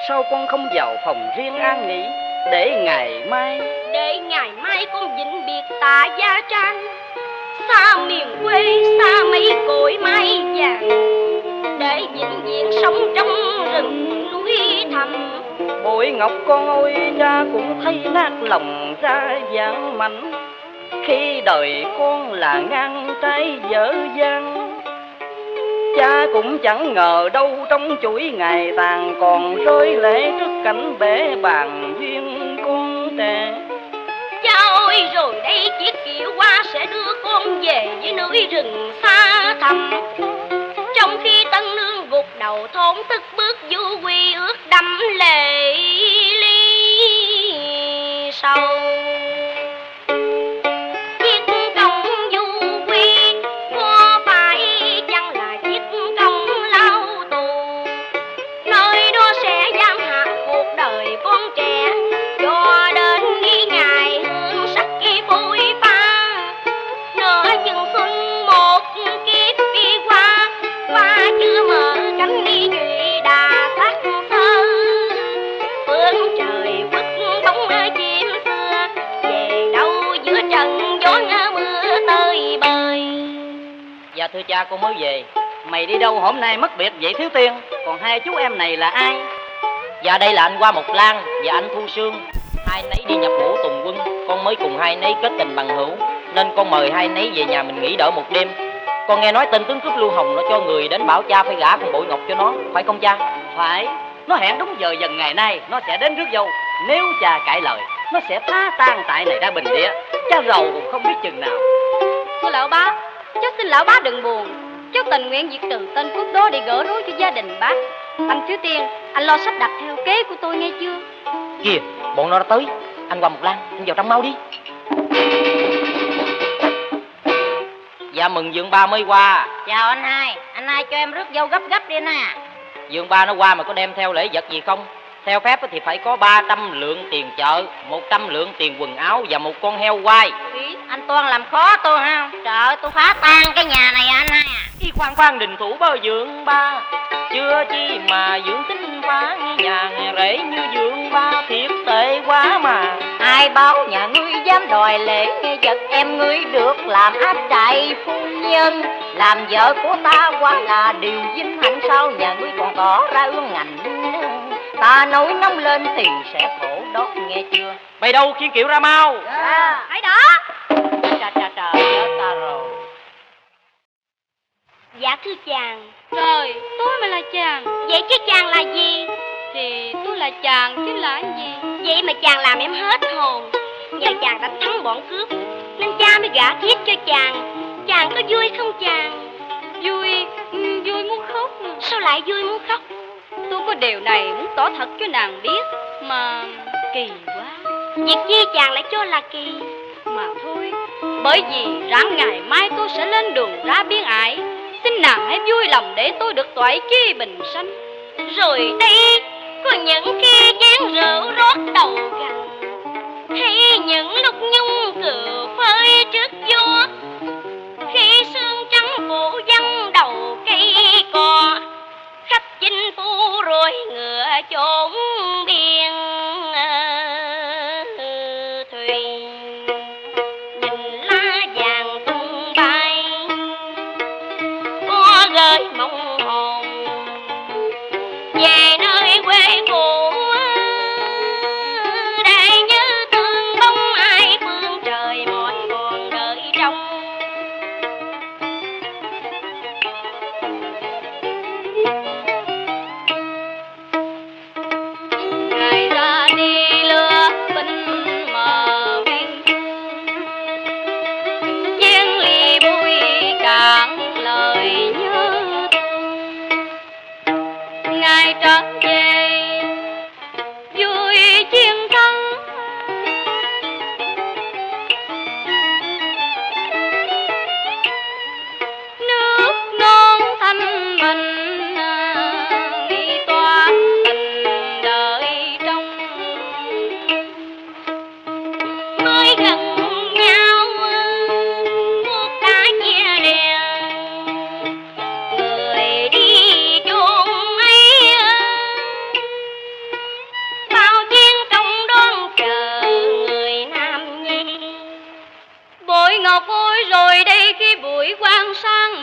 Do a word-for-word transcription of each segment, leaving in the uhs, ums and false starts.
sao con không vào phòng riêng an nghỉ, để ngày mai Để ngày mai con vĩnh biệt tạ gia tranh, xa miền quê, xa mấy cội mai vàng, để vĩnh viễn sống trong rừng núi thẳm. Bội Ngọc con ơi, cha cũng thấy nát lòng ra vàng mảnh, khi đời con là ngang trái dở dang. Cha cũng chẳng ngờ đâu trong chuỗi ngày tàn còn rơi lệ trước cảnh bể bàn duyên con trẻ. Cha ơi, rồi đây chiếc kiệu qua sẽ đưa con về với núi rừng xa thẳm, trong khi tân nương gục đầu thốn thức bước du quy ước đẫm lệ ly sầu. Chiếc công du quy có phải chăng là chiếc công lao tù, nơi đó sẽ giam hạt cuộc đời con trẻ cho đến khi ngày hương sắc kia phôi pha. Nửa chừng xuân một kiếp đi qua, qua chưa mở cánh đi nhụy đà sắc thơ, phương trời vứt bóng chim xưa về đâu giữa trận gió mưa tơi bời. Dạ thưa cha, con mới về. Mày đi đâu hôm nay mất biệt vậy Thiếu Tiên? Còn hai chú em này là ai? Dạ đây là anh Hoa Mộc Lan và anh Thu Sương. Hai nấy đi nhập ngũ tùng quân, con mới cùng hai nấy kết tình bằng hữu, nên con mời hai nấy về nhà mình nghỉ đỡ một đêm. Con nghe nói tên tướng cướp Lưu Hồng nó cho người đến bảo cha phải gả con Bội Ngọc cho nó, phải không cha? Phải, nó hẹn đúng giờ dần ngày nay nó sẽ đến rước dâu. Nếu cha cãi lời, nó sẽ phá tan tại này ra bình địa. Cha rầu cũng không biết chừng nào. Thưa lão bá, cháu xin lão bá đừng buồn, cháu tình nguyện diệt trừ tên cướp đó để gỡ rối cho gia đình bác. Anh Thiếu Tiên, anh lo sắp đặt theo kế của tôi nghe chưa? Kìa, bọn nó đã tới. Anh Hoa Mộc Lan, anh vào trong mau đi. Dạ mừng dượng ba mới qua. Chào anh hai, anh hai cho em rước dâu gấp gấp đi nè. Dượng ba nó qua mà có đem theo lễ vật gì không? Theo phép thì phải có ba trăm lượng tiền chợ, một trăm lượng tiền quần áo và một con heo quay. Ý, anh Toan làm khó tôi ha. Trời ơi, tôi phá tan cái nhà này anh hai à. Ý khoan khoan đình thủ bơ dượng ba, chưa chi mà dượng tính phá nhà nghèo rễ như dượng ba, thiệt tệ quá mà. Ai báo nhà ngươi dám đòi lễ nghe vật em ngươi được làm áp trại phu nhân, làm vợ của ta quá là điều vinh hạnh, sao nhà ngươi còn tỏ ra ương ngạnh. Ta nổi nóng lên thì sẽ khổ đó nghe chưa? Mày đâu khiêng kiệu ra mau. À, Hãy đó. trời trời trời chết ta rồi. Dạ thưa chàng. Trời, tôi mà là chàng. Vậy chứ chàng là gì? Thì tôi là chàng chứ là cái gì? Vậy mà chàng làm em hết hồn. Nhờ chàng đánh thắng bọn cướp nên cha mới gả thiếp cho chàng. Chàng có vui không chàng? Vui, ừ, vui muốn khóc nè. Sao lại vui muốn khóc? Tôi có điều này muốn tỏ thật cho nàng biết, mà kỳ quá. Việc chi chàng lại cho là kỳ? Mà thôi, bởi vì ráng ngày mai tôi sẽ lên đường ra biên ải, xin nàng hãy vui lòng để tôi được toại chi bình sanh. Rồi đây có những khi chén rượu rót đầu gành, hay những lúc nhung cựa phơi trước gió, khi sương trắng phủ văng đầu cây cò, khách chinh phu rồi ngựa chốn biên thuyền, nhìn lá vàng tung bay có gợi mong hồn về nơi quê cũ, để nhớ thương bóng ai phương trời mỏi còn đợi trong. Ngày ra đi lừa binh mờ biên, chén ly bụi cạn lời nhớ. Ngày trở về vui chiến thắng, nước non thanh bình nghi toán tình đợi trong. Mới gần nhau cuộc đã chia lìa, người đi chốn ấy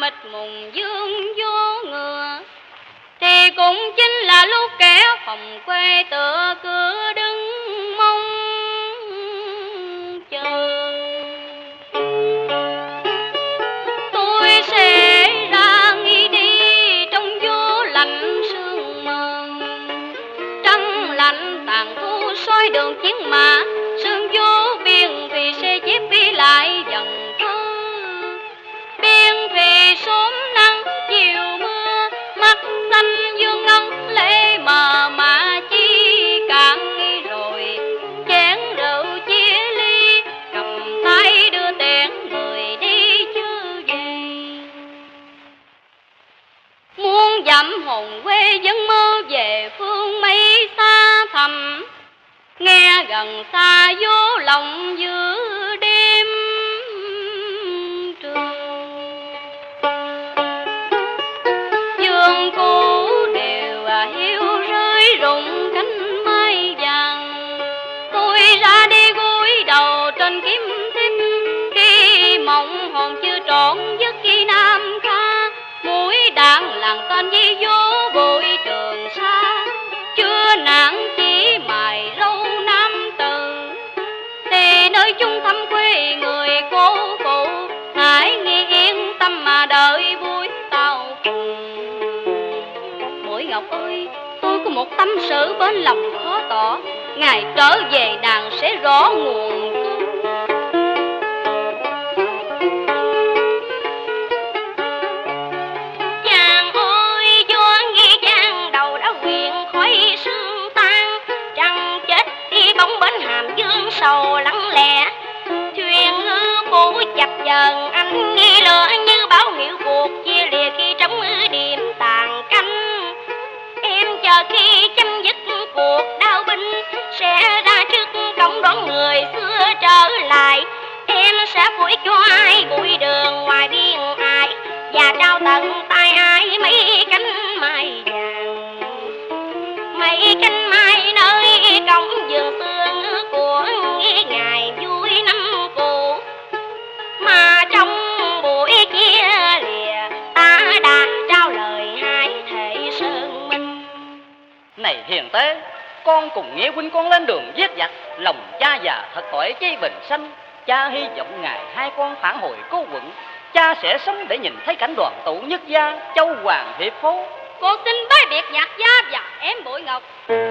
mịt mùng dương vô ngựa, thì cũng chính là lúc kẻ phòng quê tựa cửa đứng mong chờ. Tôi sẽ ra nghi đi trong vô lạnh sương mờ, trăng lạnh tàn thu soi đường chiến mã, sương vô biên thùy sẽ chép đi lại dần thơ. Biên thùy sớm nắng chiều mưa, mắt xanh dương ngân lệ mờ mà chi cạn nghi rồi. Chén rượu chia ly, cầm tay đưa tiễn người đi chưa về. Muốn dặm hồn quê vẫn mơ về phương mây xa thẳm, nghe gần xa vô lòng giữa đêm trường. Dương cũ đều hiu rơi rụng cánh mai vàng, tôi ra đi gối đầu trên kiếm thích, khi mộng hồn chưa trọn giấc khi nam ca. Mũi đạn làng tên di vô bụi trường xa, chưa nản chỉ mài râu nam từ. Thì nơi chung thăm quê người cô phụ, hãy nghe yên tâm mà đợi buổi tàu cùng. Mũi Ngọc ơi, tôi có một tâm sự bên lòng khó tỏ, ngày trở về nàng sẽ rõ nguồn cơn. Chàng ơi gió nghe giang đầu đã quyện khói sương tan, trăng chết đi bóng bến hàm dương sầu lắng lẽ. Thuyền ngư phủ chập chờn anh nghe lửa như báo hiệu cuộc chia lìa khi trống điểm tàn canh. Em chờ khi chấm dứt cuộc đao binh sẽ ra trước cổng đón người xưa trở lại. Em sẽ phủi cho ai bụi đường ngoài biên ải, và trao tận tay ai mấy cánh mai vàng. Mấy cánh mai nơi cổng vườn xưa của ngày vui năm cũ, mà trong buổi chia lìa ta đã trao lời hai thể sơn minh. Này hiền tế, con cùng nghĩa huynh con lên đường giết giặc, lòng cha già thật tội chi bình sanh. Cha hy vọng ngày hai con phản hồi cố quận, cha sẽ sống để nhìn thấy cảnh đoàn tụ nhất gia châu hoàng hiệp phố. Cô xin bái biệt nhạc gia và em Bội Ngọc.